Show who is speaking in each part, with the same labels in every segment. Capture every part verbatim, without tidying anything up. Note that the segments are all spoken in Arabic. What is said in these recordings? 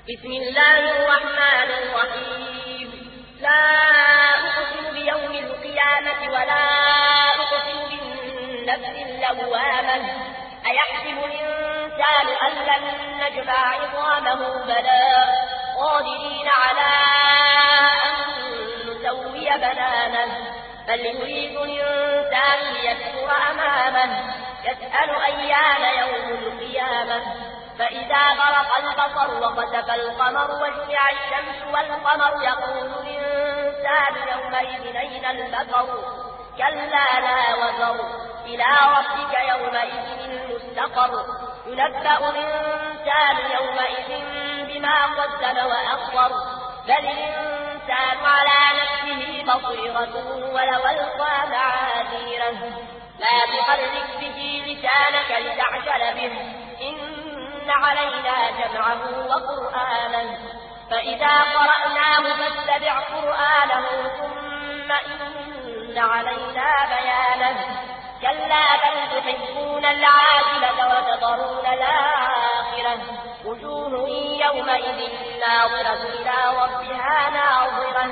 Speaker 1: بسم الله الرحمن الرحيم لا أقسم بيوم القيامة ولا أقسم بالنفس اللوامة أيحسب الإنسان أن لن نجمع عظامه بلى قادرين على أن نسوي بنانه بل يريد الإنسان ليكفر أمامه يسأل أيان يوم القيامة فإذا برق البصر وخسف القمر وجمع الشمس والقمر يقول الإنسان يومئذ أين المفر كلا لا وزر إلى ربك يومئذ المستقر ينبأ الإنسان يومئذ بما قدم وأخر بل الإنسان على نفسه بصيرة ولو ألقى معاذيره لا تحرك به لسانك لتعجل به إن علينا جمعه وقرآنه فإذا قرأناه فاتبع قرآنه ثم إن علينا بيانه كلا بل تحبون العاجلة وتذرون الآخرة وجوه يومئذ ناظرة إلى ربها ناظرة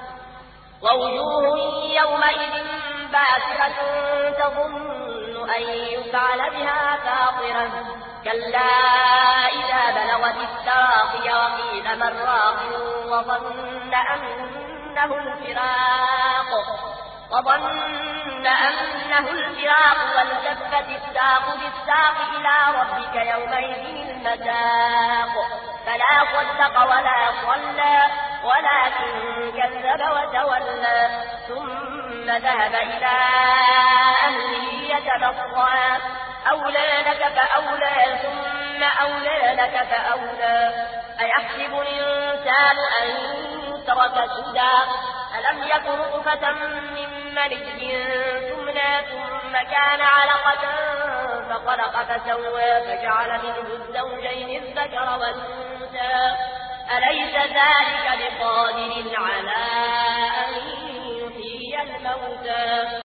Speaker 1: ووجوه يومئذ باسرة تظن أن يفعل بها فاقرة كلا إذا بلغت التراقي وقيل من راق وظن أنه الفراق وظن أنه الفراق والتفت الساق بالساق إلى ربك يومئذ المساق فلا صدق ولا صلى ولكن كذب وتولى ثم ذهب إلى أهله يتمطى أولى لك فأولى ثم أولى لك فأولى أيحسب الإنسان أن يترك سدى ألم يكن نطفة من مني تمنى ثم كان علقة فخلق فسوى فجعل منه الزوجين الذكر والأنثى أليس ذلك بقادر على